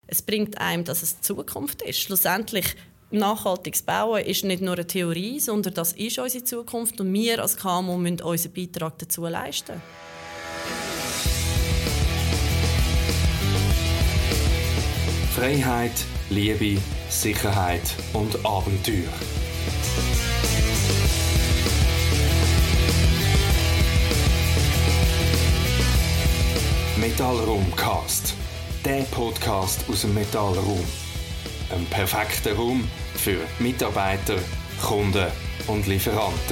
Es bringt einem, dass es die Zukunft ist. Schlussendlich, nachhaltiges Bauen ist nicht nur eine Theorie, sondern das ist unsere Zukunft und wir als KMU müssen unseren Beitrag dazu leisten. Freiheit, Liebe, Sicherheit und Abenteuer. Metallraumcast. Der Podcast aus dem Metallraum. Ein perfekter Raum für Mitarbeiter, Kunden und Lieferanten.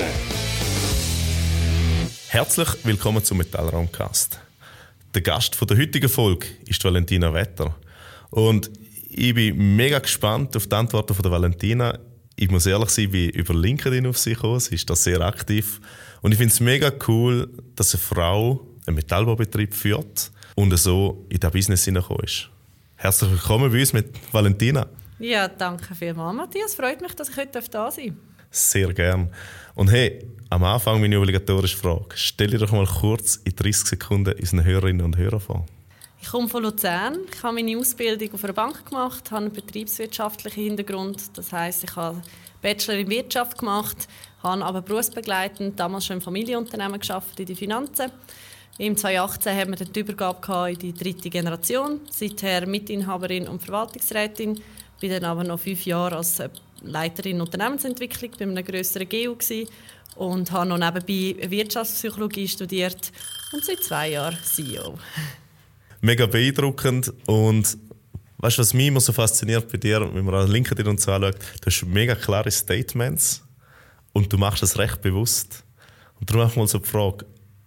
Herzlich willkommen zum Metallraumcast. Der Gast der heutigen Folge ist Valentina Wetter. Und ich bin mega gespannt auf die Antworten von der Valentina. Ich muss ehrlich sein, ich bin über LinkedIn auf sie gekommen. Sie ist da sehr aktiv. Und ich finde es mega cool, dass eine Frau einen Metallbaubetrieb führt und so in das Business hineingekommen ist. Herzlich willkommen bei uns mit Valentina. Ja, danke vielmals, Matthias. Freut mich, dass ich heute da sein darf. Sehr gern. Und hey, am Anfang meine obligatorische Frage. Stell dir doch mal kurz in 30 Sekunden unseren Hörerinnen und Hörern vor. Ich komme von Luzern. Ich habe meine Ausbildung auf einer Bank gemacht, habe einen betriebswirtschaftlichen Hintergrund. Das heisst, ich habe Bachelor in Wirtschaft gemacht, habe aber berufsbegleitend damals schon im Familienunternehmen gearbeitet in den Finanzen. Im 2018 haben wir die Übergabe in die 3. Generation. Seither Mitinhaberin und Verwaltungsrätin. Ich war dann aber noch 5 Jahre als Leiterin Unternehmensentwicklung bei einem grösseren GU und habe noch nebenbei Wirtschaftspsychologie studiert und seit 2 Jahren CEO. Mega beeindruckend. Und weißt du, was mich immer so fasziniert bei dir, wenn man an LinkedIn und so anschaut, du hast mega klare Statements und du machst es recht bewusst. Und darum mache ich mal so die Frage,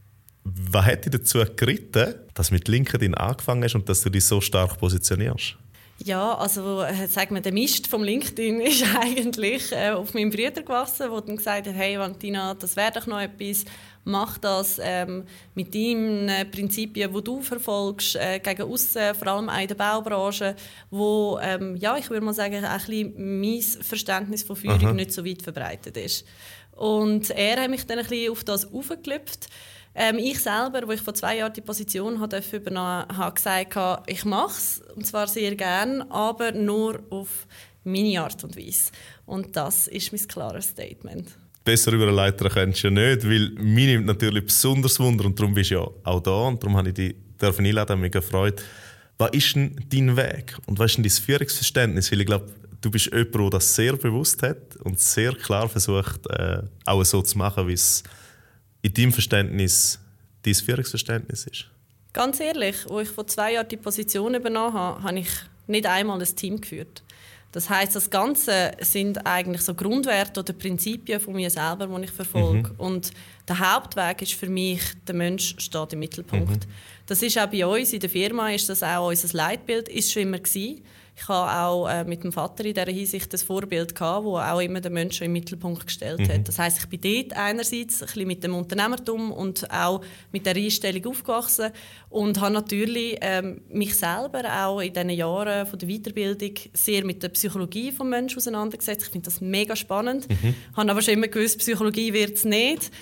was hat dich dazu geritten, dass du mit LinkedIn angefangen hast und dass du dich so stark positionierst? Ja, also sagen wir, der Mist vom LinkedIn ist eigentlich auf meinen Bruder gewachsen, der dann gesagt hat, hey Valentina, das wäre doch noch etwas, mach das mit deinen Prinzipien, die du verfolgst, gegen aussen, vor allem auch in der Baubranche, wo, ich würde mal sagen, ein bisschen mein Verständnis von Führung nicht so weit verbreitet ist. Und er hat mich dann ein bisschen auf das aufgelüpft. Ich selber, als ich vor 2 Jahren die Position übernommen habe, gesagt, ich mache es, und zwar sehr gerne, aber nur auf meine Art und Weise. Und das ist mein klares Statement. Besser über einen Leiter kennst du ja nicht, weil mich nimmt natürlich besonders Wunder und darum bist du ja auch da und darum habe ich dich einladen, mega gefreut. Was ist denn dein Weg und was ist denn dein Führungsverständnis? Weil ich glaube, du bist jemand, der das sehr bewusst hat und sehr klar versucht, auch so zu machen, wie es in deinem Verständnis dein Führungsverständnis ist. Ganz ehrlich, als ich vor 2 Jahren die Position übernommen habe, habe ich nicht einmal ein Team geführt. Das heisst, das Ganze sind eigentlich so Grundwerte oder Prinzipien von mir selber, die ich verfolge. Und der Hauptweg ist für mich, der Mensch steht im Mittelpunkt. Das ist auch bei uns in der Firma, ist das auch unser Leitbild, ist schon immer gewesen. Ich hatte auch mit dem Vater in dieser Hinsicht ein Vorbild, das auch immer den Menschen im Mittelpunkt gestellt hat. Das heisst, ich bin dort einerseits ein bisschen mit dem Unternehmertum und auch mit der Einstellung aufgewachsen und habe natürlich mich selber auch in diesen Jahren von der Weiterbildung sehr mit der Psychologie des Menschen auseinandergesetzt. Ich finde das mega spannend. Habe aber schon immer gewusst, Psychologie wird es nicht.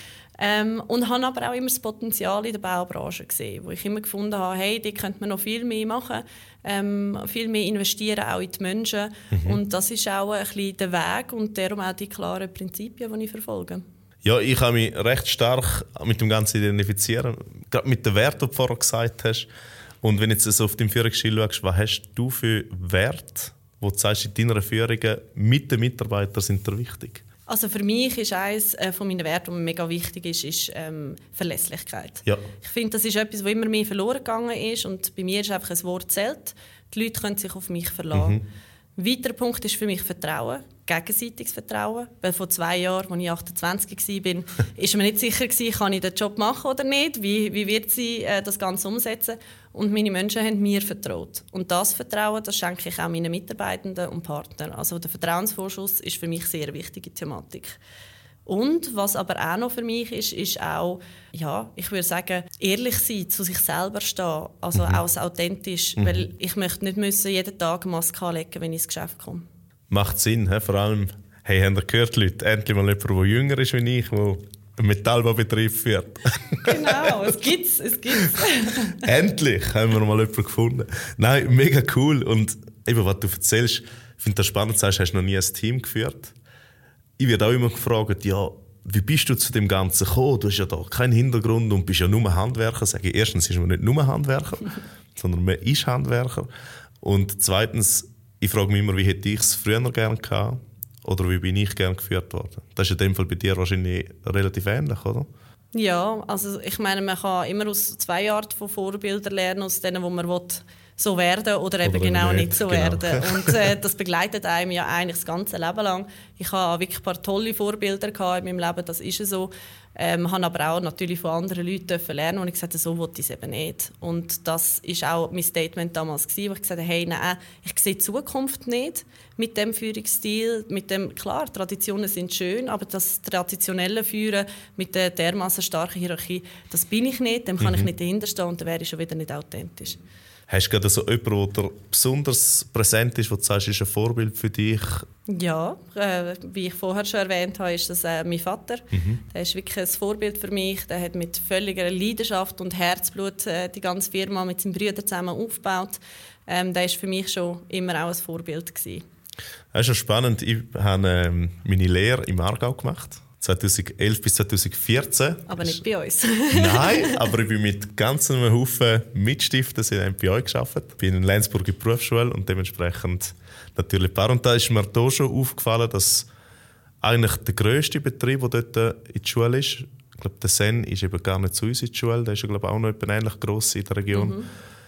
Und habe aber auch immer das Potenzial in der Baubranche gesehen, wo ich immer gefunden habe, hey, da könnte man noch viel mehr machen, viel mehr investieren, auch in die Menschen. Und das ist auch ein bisschen der Weg und darum auch die klaren Prinzipien, die ich verfolge. Ja, ich kann mich recht stark mit dem Ganzen identifizieren, gerade mit den Werten, die du vorher gesagt hast. Und wenn du jetzt auf deinem Führungsstil schaust, was hast du für Werte, wo du sagst, in deiner Führung mit den Mitarbeitern sind dir wichtig? Also für mich ist eines von meinen Werten, was mir mega wichtig ist Verlässlichkeit. Ja. Ich finde, das ist etwas, was immer mehr verloren gegangen ist und bei mir ist einfach ein Wort zählt. Die Leute können sich auf mich verlassen. Ein weiterer Punkt ist für mich Vertrauen, gegenseitiges Vertrauen. Weil vor 2 Jahren, als ich 28 war, ist mir nicht sicher gewesen, kann ich den Job machen oder nicht, wie wird sie das Ganze umsetzen. Und meine Menschen haben mir vertraut. Und das Vertrauen, das schenke ich auch meinen Mitarbeitenden und Partnern. Also der Vertrauensvorschuss ist für mich eine sehr wichtige Thematik. Und was aber auch noch für mich ist auch, ja, ich würde sagen, ehrlich sein, zu sich selber stehen, also auch authentisch, weil ich möchte nicht müssen jeden Tag eine Maske anlegen, wenn ich ins Geschäft komme. Macht Sinn, he? Vor allem, hey, habt ihr gehört, Leute, endlich mal jemand, der jünger ist wie ich, der einen Metallbaubetrieb führt. Genau, es gibt's. Endlich haben wir mal jemanden gefunden. Nein, mega cool. Und eben, was du erzählst, ich finde das spannend, du sagst, hast noch nie ein Team geführt. Ich werde auch immer gefragt, ja, wie bist du zu dem Ganzen gekommen? Du hast ja da keinen Hintergrund und bist ja nur Handwerker. Sage ich, erstens ist man nicht nur Handwerker, sondern man ist Handwerker. Und zweitens, ich frage mich immer, wie hätte ich es früher gerne gehabt oder wie bin ich gerne geführt worden? Das ist in dem Fall bei dir wahrscheinlich relativ ähnlich, oder? Ja, also ich meine, man kann immer aus 2 Arten von Vorbildern lernen, aus denen, wo man will, so werden oder eben genau nicht so werden. Und das begleitet einem ja eigentlich das ganze Leben lang. Ich habe wirklich ein paar tolle Vorbilder gehabt in meinem Leben, das ist so. Habe aber auch natürlich von anderen Leuten lernen und ich gesagt, so wollte ich es eben nicht. Und das war auch mein Statement damals gewesen, wo ich gesagt habe, hey, nein, ich sehe die Zukunft nicht mit dem Führungsstil, mit dem, klar, Traditionen sind schön, aber das traditionelle Führen mit der dermaßen starken Hierarchie, das bin ich nicht, dem kann ich nicht dahinterstehen und dann wäre ich schon wieder nicht authentisch. Hast du gerade so jemanden, der besonders präsent ist, wo du sagst, ist ein Vorbild für dich? Ja, wie ich vorher schon erwähnt habe, ist das mein Vater. Der ist wirklich ein Vorbild für mich. Der hat mit völliger Leidenschaft und Herzblut die ganze Firma mit seinen Brüdern zusammen aufgebaut. Der war für mich schon immer auch ein Vorbild gewesen. Das ist ja spannend. Ich habe meine Lehre im Aargau gemacht. 2011 bis 2014. Aber nicht bei uns. Nein, aber ich bin mit ganz einem Haufen Mitstifter bei euch gearbeitet. Ich bin in Lenzburg in der Berufsschule und dementsprechend natürlich Paar. Und da ist mir hier schon aufgefallen, dass eigentlich der grösste Betrieb, der dort in der Schule ist, ich glaube, der Sen ist eben gar nicht zu uns in der Schule, der ist ja, glaube ich, auch noch ähnlich gross in der Region.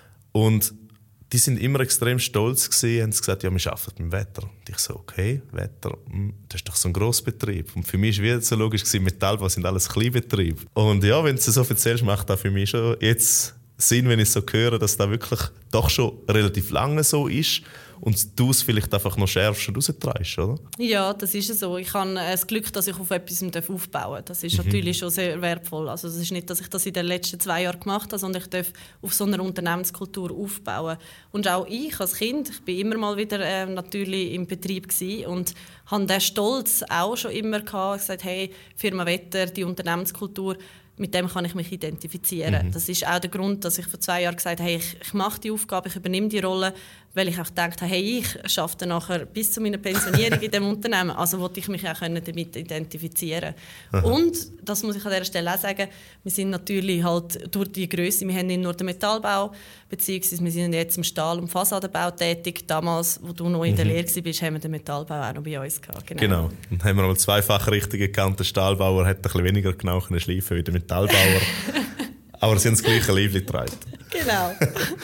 Und die sind immer extrem stolz gewesen, haben gesagt, ja, wir arbeiten mit dem Wetter. Und ich so, okay, Wetter, das ist doch so ein Grossbetrieb. Und für mich war es so logisch gewesen, Metallbau sind alles Kleinbetriebe. Und ja, wenn du es so erzählst, macht das für mich schon jetzt Sinn, wenn ich so höre, dass das wirklich doch schon relativ lange so ist und du es vielleicht einfach noch schärfst und raustreibst, oder? Ja, das ist so. Ich habe das Glück, dass ich auf etwas aufbauen darf. Das ist natürlich schon sehr wertvoll. Also es ist nicht, dass ich das in den letzten 2 Jahren gemacht habe, sondern ich darf auf so einer Unternehmenskultur aufbauen. Und auch ich als Kind, ich bin immer mal wieder natürlich im Betrieb gewesen und habe den Stolz auch schon immer gehabt. Ich gesagt, hey, Firma Wetter, die Unternehmenskultur, mit dem kann ich mich identifizieren. Das ist auch der Grund, dass ich vor 2 Jahren gesagt habe, hey, ich mache die Aufgabe, ich übernehme die Rolle, weil ich auch gedacht habe, hey, ich arbeite nachher bis zu meiner Pensionierung in diesem Unternehmen. Also wollte ich mich auch damit identifizieren. Und, das muss ich an dieser Stelle auch sagen, wir sind natürlich halt durch die Grösse, wir haben nicht nur den Metallbau, beziehungsweise wir sind jetzt im Stahl- und Fassadenbau tätig. Damals, wo du noch in der Lehre warst, haben wir den Metallbau auch noch bei uns gehabt. Genau. Dann haben wir mal zweifach richtig erkannt, der Stahlbauer hat ein bisschen weniger genau schleifen wie der Metallbauer. Aber sie haben das gleiche Liebling getragen. Genau.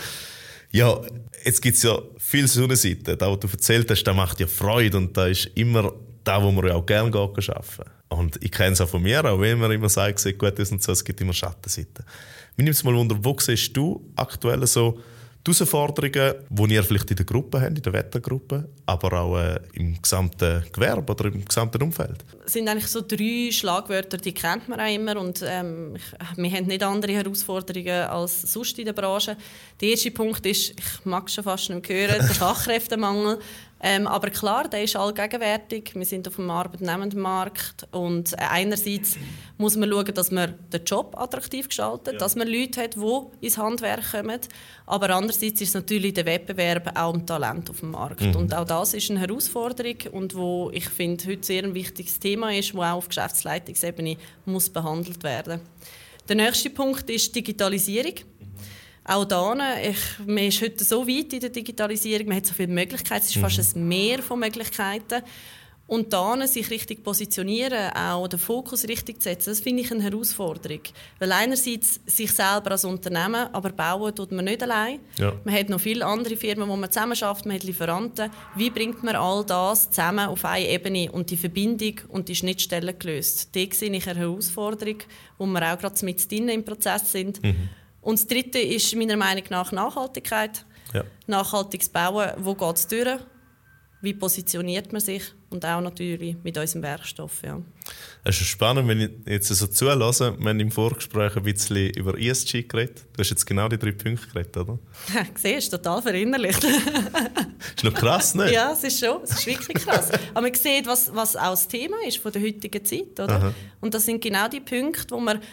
Ja, jetzt gibt es ja viele Sonnenseiten. Das, was du erzählt hast, das macht ja Freude und das ist immer das, wo man ja auch gerne arbeiten. Und ich kenne es auch von mir, auch wenn man immer sagt, es sieht gut aus und so, es gibt immer Schattenseiten. Mich nimmt es mal wunder, wo siehst du aktuell so die Herausforderungen, die ihr vielleicht in der Gruppe habt, in der Wettergruppe, aber auch im gesamten Gewerbe oder im gesamten Umfeld? Es sind eigentlich so 3 Schlagwörter, die kennt man auch immer und wir haben nicht andere Herausforderungen als sonst in der Branche. Der erste Punkt ist, ich mag es schon fast nicht mehr hören, der Fachkräftemangel. Aber klar, der ist allgegenwärtig. Wir sind auf dem Arbeitnehmendenmarkt und einerseits muss man schauen, dass man den Job attraktiv gestaltet, dass man Leute hat, die ins Handwerk kommen. Aber andererseits ist natürlich der Wettbewerb auch um Talent auf dem Markt. Und auch das ist eine Herausforderung und wo ich finde, heute sehr ein wichtiges Thema ist, das auch auf Geschäftsleitungsebene muss behandelt werden. Der nächste Punkt ist Digitalisierung. Auch da, man ist heute so weit in der Digitalisierung, man hat so viele Möglichkeiten, es ist fast ein Meer von Möglichkeiten. Und da sich richtig positionieren, auch den Fokus richtig zu setzen, das finde ich eine Herausforderung. Weil einerseits sich selber als Unternehmen, aber bauen tut man nicht allein. Ja. Man hat noch viele andere Firmen, wo man zusammenarbeitet, man hat Lieferanten. Wie bringt man all das zusammen auf eine Ebene und die Verbindung und die Schnittstellen gelöst? Da sehe ich eine Herausforderung, wo wir auch gerade mit drin im Prozess sind. Und das Dritte ist meiner Meinung nach Nachhaltigkeit. Ja. Nachhaltiges Bauen, wo geht es durch? Wie positioniert man sich? Und auch natürlich mit unserem Werkstoff. Ja. Es ist spannend, wenn ich jetzt so zulasse. Wir haben im Vorgespräch ein bisschen über ESG geredet. Du hast jetzt genau die 3 Punkte geredet, oder? Ja, siehst du, total verinnerlicht. Ist noch krass, ne? Ja, es ist wirklich krass. Aber man sieht, was auch das Thema ist von der heutigen Zeit. Oder? Und das sind genau die Punkte, wo man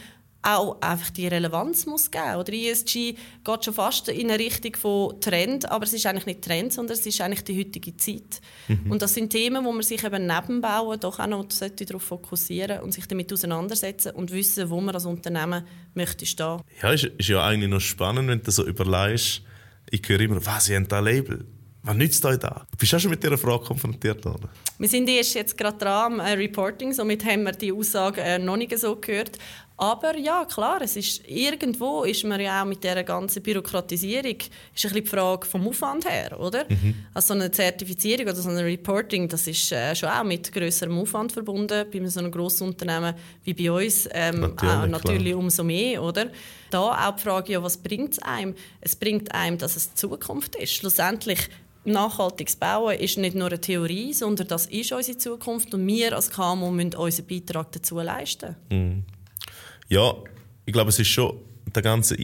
auch einfach die Relevanz muss geben. Oder ESG geht schon fast in eine Richtung von Trend, aber es ist eigentlich nicht Trend, sondern es ist eigentlich die heutige Zeit. Und das sind Themen, wo man sich eben neben Bauen doch auch noch darauf fokussieren und sich damit auseinandersetzen und wissen, wo man als Unternehmen möchte stehen. Ja, ist ja eigentlich noch spannend, wenn du so überlegst. Ich höre immer, was, ihr habt ein Label? Was nützt euch da? Bist du auch schon mit dieser Frage konfrontiert worden? Wir sind jetzt gerade dran am Reporting, somit haben wir die Aussage noch nicht so gehört. Aber ja, klar, irgendwo ist man ja auch mit dieser ganzen Bürokratisierung ist ein bisschen die Frage vom Aufwand her, oder? Also so eine Zertifizierung oder so ein Reporting, das ist schon auch mit grösserem Aufwand verbunden. Bei so einem grossen Unternehmen wie bei uns natürlich umso mehr, oder? Da auch die Frage, ja, was bringt es einem? Es bringt einem, dass es die Zukunft ist. Schlussendlich nachhaltiges Bauen ist nicht nur eine Theorie, sondern das ist unsere Zukunft und wir als KMU müssen unseren Beitrag dazu leisten. Ja, ich glaube, es ist schon, der ganze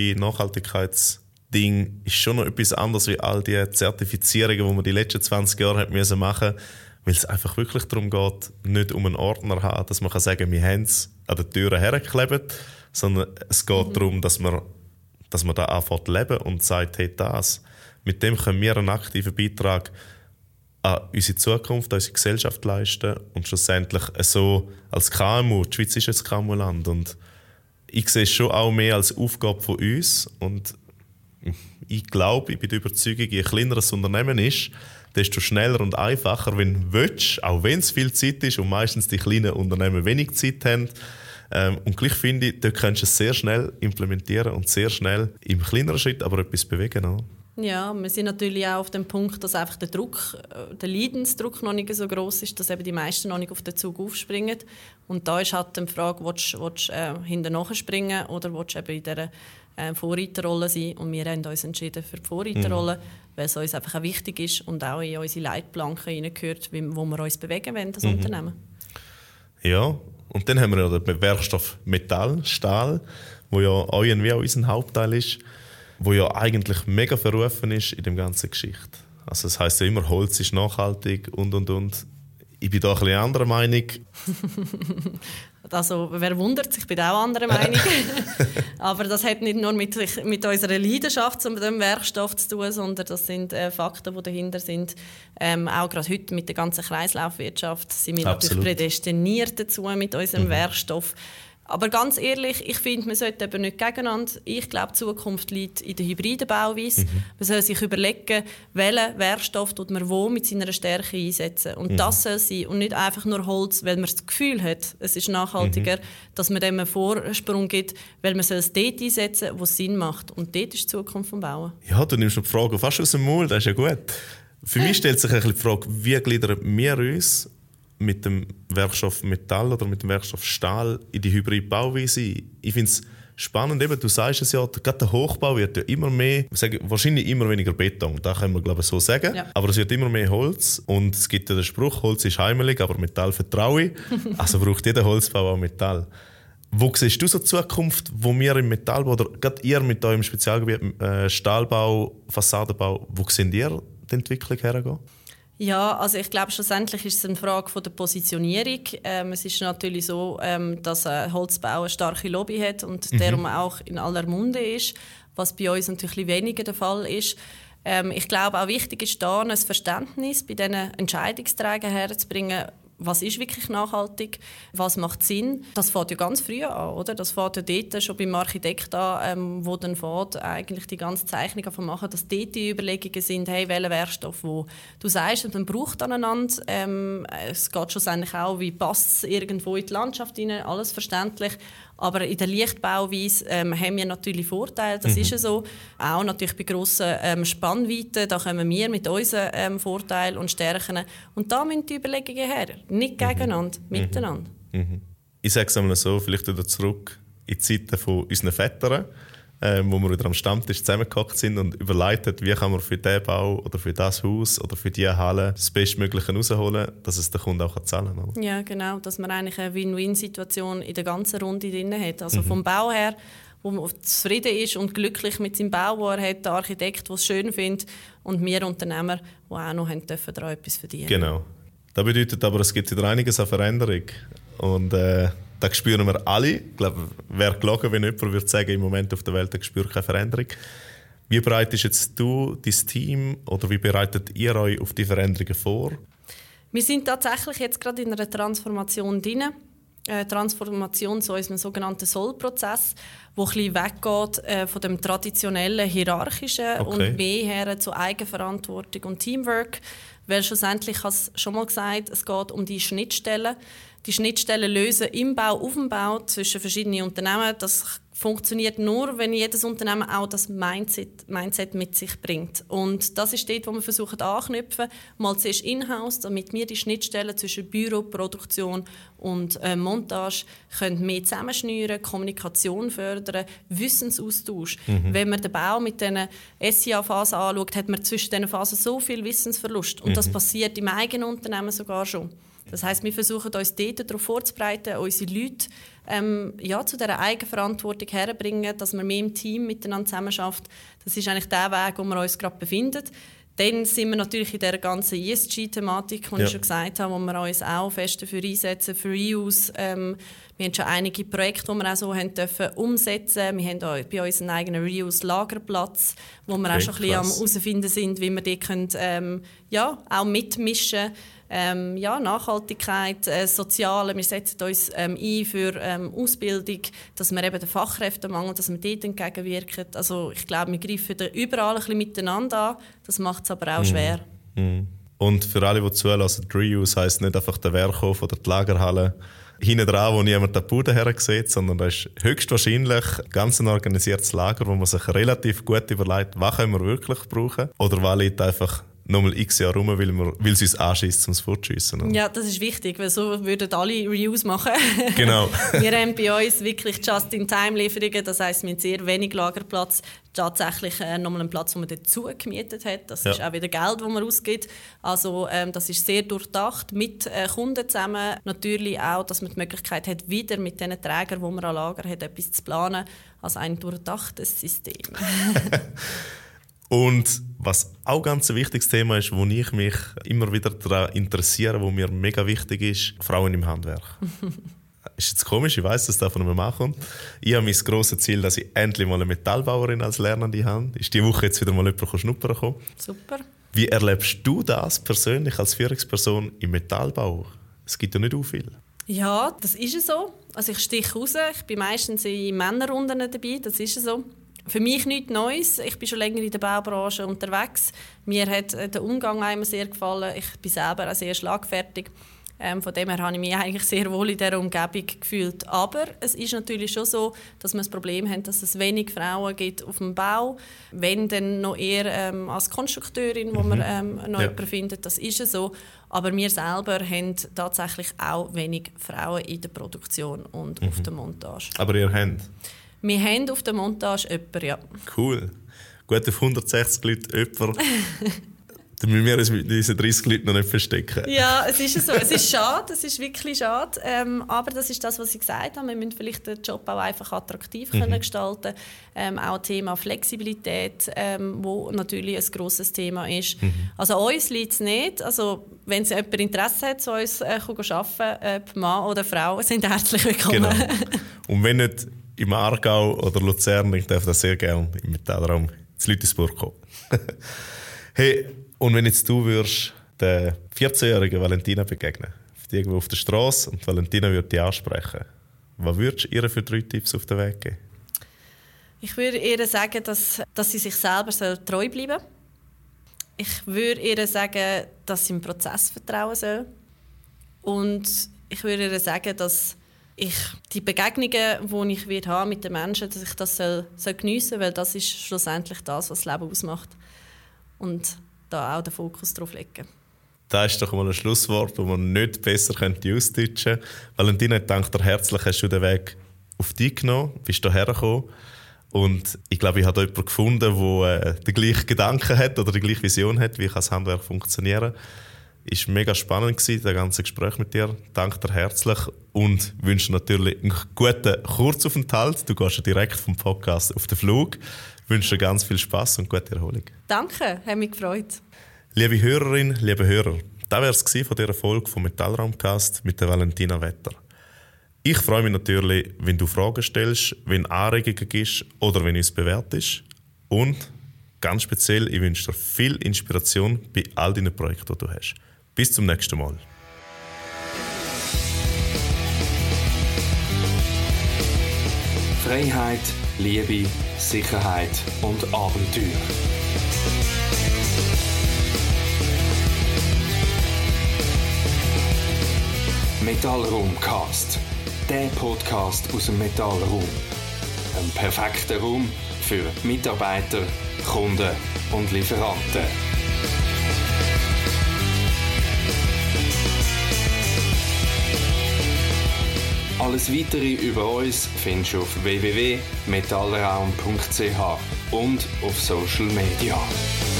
ESG-Nachhaltigkeitsding ist schon noch etwas anderes wie all die Zertifizierungen, die man die letzten 20 Jahre hat machen musste, weil es einfach wirklich darum geht, nicht um einen Ordner zu haben, dass man sagen kann, wir haben es an den Türen hergeklebt, sondern es geht darum, dass man da anfängt zu leben und sagt, hey, mit dem können wir einen aktiven Beitrag an unsere Zukunft, an unsere Gesellschaft leisten und schlussendlich so als KMU, die Schweiz ist ein KMU-Land und ich sehe es schon auch mehr als Aufgabe von uns und ich glaube, ich bin der Überzeugung, je kleiner ein Unternehmen ist, desto schneller und einfacher, wenn du willst, auch wenn es viel Zeit ist und meistens die kleinen Unternehmen wenig Zeit haben. Und gleich finde ich, dort kannst du es sehr schnell implementieren und sehr schnell im kleineren Schritt aber etwas bewegen. Oder? Ja, wir sind natürlich auch auf dem Punkt, dass einfach der Leidensdruck noch nicht so groß ist, dass eben die meisten noch nicht auf den Zug aufspringen. Und da ist halt die Frage, willst du hinten nachspringen oder willst du eben in dieser Vorreiterrolle sein? Und wir haben uns entschieden für die Vorreiterrolle, weil es uns einfach auch wichtig ist und auch in unsere Leitplanken hineingehört, wo wir uns bewegen wollen als Unternehmen. Ja, und dann haben wir ja den Werkstoff Metall, Stahl, wo ja auch irgendwie auch unser Hauptteil ist, wo ja eigentlich mega verrufen ist in der ganzen Geschichte. Also das heisst ja immer, Holz ist nachhaltig und. Ich bin da ein bisschen anderer Meinung. Also, wer wundert sich, ich bin auch anderer Meinung. Aber das hat nicht nur mit unserer Leidenschaft zu dem Werkstoff zu tun, sondern das sind Fakten, die dahinter sind. Auch gerade heute mit der ganzen Kreislaufwirtschaft sind wir natürlich prädestiniert dazu mit unserem Werkstoff. Aber ganz ehrlich, ich finde, man sollte eben nicht gegeneinander. Ich glaube, die Zukunft liegt in der hybriden Bauweise. Man soll sich überlegen, welchen Werkstoff man wo mit seiner Stärke einsetzen. Und das soll sein. Und nicht einfach nur Holz, weil man das Gefühl hat, es ist nachhaltiger, dass man dem einen Vorsprung gibt, weil man soll es dort einsetzen, wo es Sinn macht. Und dort ist die Zukunft des Bauen. Ja, du nimmst die Frage fast aus dem Mund, das ist ja gut. Für mich stellt sich ein bisschen die Frage, wie gliedern wir uns mit dem Werkstoff Metall oder mit dem Werkstoff Stahl in die hybride Bauweise. Ich finde es spannend, eben, du sagst es ja, gerade der Hochbau wird ja immer mehr, wahrscheinlich immer weniger Beton, das können wir glaube ich so sagen, aber es wird immer mehr Holz und es gibt ja den Spruch, Holz ist heimelig, aber Metall vertraue ich, also braucht jeder Holzbau auch Metall. Wo siehst du so die Zukunft, wo wir im Metallbau, oder gerade ihr mit eurem Spezialgebiet Stahlbau, Fassadenbau, wo seht ihr die Entwicklung hergehen? Ja, also ich glaube, schlussendlich ist es eine Frage von der Positionierung. Es ist natürlich so, dass Holzbau eine starke Lobby hat und darum auch in aller Munde ist, was bei uns natürlich weniger der Fall ist. Ich glaube, auch wichtig ist da ein Verständnis bei diesen Entscheidungsträgern herzubringen, was ist wirklich nachhaltig, was macht Sinn. Das fängt ja ganz früh an, oder? Das fängt ja dort schon beim Architekt an, wo dann eigentlich die ganze Zeichnung machen, dass dort die Überlegungen sind, hey, welcher Werkstoff wo. Du sagst, man braucht aneinander. Es geht schlussendlich auch, wie passt es irgendwo in die Landschaft hinein, alles verständlich. Aber in der Lichtbauweise haben wir natürlich Vorteile, das ist ja so. Auch natürlich bei grossen Spannweiten, da kommen wir mit unseren Vorteilen und Stärken. Und da müssen die Überlegungen her, nicht gegeneinander, miteinander. Ich sage es einmal so, vielleicht wieder zurück in die Zeiten von unseren Vätern, wo wir wieder am Stammtisch zusammengehockt sind und überlegt haben, wie kann man für diesen Bau oder für das Haus oder für diese Halle das Bestmögliche rausholen, dass es der Kunde auch zahlen kann. Oder? Ja, genau, dass man eigentlich eine Win-Win-Situation in der ganzen Runde drin hat. Also vom Bau her, wo man zufrieden ist und glücklich mit seinem Bau, den er hat, der Architekt, der es schön findet und wir Unternehmer, die auch noch dürfen daran etwas verdienen. Genau. Das bedeutet aber, es gibt wieder einiges an Veränderung. Und Das spüren wir alle. Ich glaube, wäre gelogen, wenn jemand würde sagen, im Moment auf der Welt spürt keine Veränderung. Wie bereitest jetzt du, dein Team, oder wie bereitet ihr euch auf die Veränderungen vor? Wir sind tatsächlich jetzt gerade in einer Transformation drin. Transformation zu unserem sogenannten Soll-Prozess, der ein bisschen weggeht von dem traditionellen Hierarchischen und mehr her zu Eigenverantwortung und Teamwork. Weil schlussendlich, ich habe es schon mal gesagt, es geht um die Schnittstellen. Die Schnittstellen lösen im Bau, auf dem Bau zwischen verschiedenen Unternehmen. Das funktioniert nur, wenn jedes Unternehmen auch das Mindset mit sich bringt. Und das ist dort, wo wir versuchen anknüpfen. Mal zuerst in-house, damit wir die Schnittstellen zwischen Büro, Produktion und Montage können mehr zusammenschnüren, Kommunikation fördern, Wissensaustausch. Wenn man den Bau mit diesen SIA-Phasen anschaut, hat man zwischen diesen Phasen so viel Wissensverlust. Und das passiert im eigenen Unternehmen sogar schon. Das heisst, wir versuchen uns dort darauf vorzubereiten, unsere Leute zu dieser Eigenverantwortung herzubringen, dass wir mehr im Team miteinander zusammenarbeiten. Das ist eigentlich der Weg, wo wir uns gerade befinden. Dann sind wir natürlich in dieser ganzen ESG-Thematik, die ich schon gesagt habe, wo wir uns auch fest dafür einsetzen, für Reuse. Wir haben schon einige Projekte, die wir auch so haben dürfen umsetzen. Wir haben auch bei uns einen eigenen Reuse-Lagerplatz, wo wir auch schon ein bisschen am herausfinden sind, wie wir die können, auch mitmischen können. Nachhaltigkeit, Soziale. Wir setzen uns ein für Ausbildung, dass wir eben den Fachkräftemangel, dass wir dort entgegenwirken. Also ich glaube, wir greifen da überall ein bisschen miteinander an. Das macht es aber auch schwer. Und für alle, die zuhören, Reuse heisst nicht einfach der Werkhof oder die Lagerhalle hinten dran, wo niemand den Boden her sieht, sondern das ist höchstwahrscheinlich ganz ein organisiertes Lager, wo man sich relativ gut überlegt, was können wir wirklich brauchen oder was liegt einfach nochmal x Jahre rum, weil es uns anschießt, um es fortzuschiessen. Ja, das ist wichtig, weil so würden alle Reuse machen. Genau. Wir haben bei uns wirklich Just-in-Time-Lieferungen, das heisst, wir haben sehr wenig Lagerplatz. Tatsächlich nochmal einen Platz, den man dazu gemietet hat. Das ist auch wieder Geld, das man ausgibt. Also das ist sehr durchdacht, mit Kunden zusammen. Natürlich auch, dass man die Möglichkeit hat, wieder mit den Trägern, die man an Lager hat, etwas zu planen. Also ein durchdachtes System. Und was auch ganz ein wichtiges Thema ist, wo ich mich immer wieder daran interessiere, wo mir mega wichtig ist, Frauen im Handwerk. Ist jetzt komisch, ich weiss, dass das von einem Mann kommt. Ich habe mein grosses Ziel, dass ich endlich mal eine Metallbauerin als Lernende habe. Ist diese Woche jetzt wieder mal jemand schnuppern gekommen. Super. Wie erlebst du das persönlich als Führungsperson im Metallbau? Es gibt ja nicht so viel. Ja, das ist so. Also ich stiche raus. Ich bin meistens in Männerrunden dabei, das ist so. Für mich nichts Neues. Ich bin schon länger in der Baubranche unterwegs. Mir hat der Umgang immer sehr gefallen. Ich bin selber auch sehr schlagfertig. Von dem her habe ich mich eigentlich sehr wohl in dieser Umgebung gefühlt. Aber es ist natürlich schon so, dass wir das Problem haben, dass es wenig Frauen gibt auf dem Bau. Wenn, dann noch eher als Konstrukteurin, wo man noch jemanden findet. Das ist so. Aber wir selber haben tatsächlich auch wenig Frauen in der Produktion und auf der Montage. Aber ihr habt? Wir haben auf der Montage jemanden, ja. Cool. Gut, auf 160 Leute jemanden. Dann müssen wir uns mit diesen 30 Leuten noch nicht verstecken. Ja, es ist so. Es ist schade, es ist wirklich schade. Aber das ist das, was ich gesagt habe. Wir müssen vielleicht den Job auch einfach attraktiv können gestalten. Auch Thema Flexibilität, wo natürlich ein grosses Thema ist. Also uns liegt es nicht. Also, wenn jemand Interesse hat, zu uns arbeiten, ob Mann oder Frau, sind herzlich willkommen. Genau. Und wenn nicht im Aargau oder Luzern, ich darf das sehr gerne im Metallraum zu Lütisburg kommen. Hey, und wenn jetzt du würdest der 14-jährigen Valentina begegnen, irgendwo auf der Straße, und Valentina würde dich ansprechen, was würdest du ihr für 3 Tipps auf den Weg geben? Ich würde ihr sagen, dass sie sich selber treu bleiben soll. Ich würde ihr sagen, dass sie im Prozess vertrauen soll. Und ich würde ihr sagen, dass ich die Begegnungen, die ich haben mit den Menschen, dass ich das geniessen soll, weil das ist schlussendlich das, was das Leben ausmacht. Und da auch den Fokus drauf legen. Das ist doch mal ein Schlusswort, das man nicht besser ausdeutschen könnte. Valentina, danke dir herzlich, hast du den Weg auf dich genommen, bist hierher gekommen. Und ich glaube, ich habe jemanden gefunden, der den gleichen Gedanken hat oder die gleiche Vision hat, wie das Handwerk funktionieren kann. Es war mega spannend, das ganze Gespräch mit dir. Danke dir herzlich und wünsche natürlich einen guten Kurzaufenthalt. Du gehst ja direkt vom Podcast auf den Flug. Ich wünsche dir ganz viel Spass und gute Erholung. Danke, hat mich gefreut. Liebe Hörerinnen, liebe Hörer, das war es von dieser Folge vom Metallraumcast mit der Valentina Wetter. Ich freue mich natürlich, wenn du Fragen stellst, wenn Anregungen gibst oder wenn du uns bewertest. Und ganz speziell, ich wünsche dir viel Inspiration bei all deinen Projekten, die du hast. Bis zum nächsten Mal. Freiheit, Liebe, Sicherheit und Abenteuer. Metallraumcast. Der Podcast aus dem Metallraum. Ein perfekter Raum für Mitarbeiter, Kunden und Lieferanten. Alles Weitere über uns findest du auf www.metallraum.ch und auf Social Media.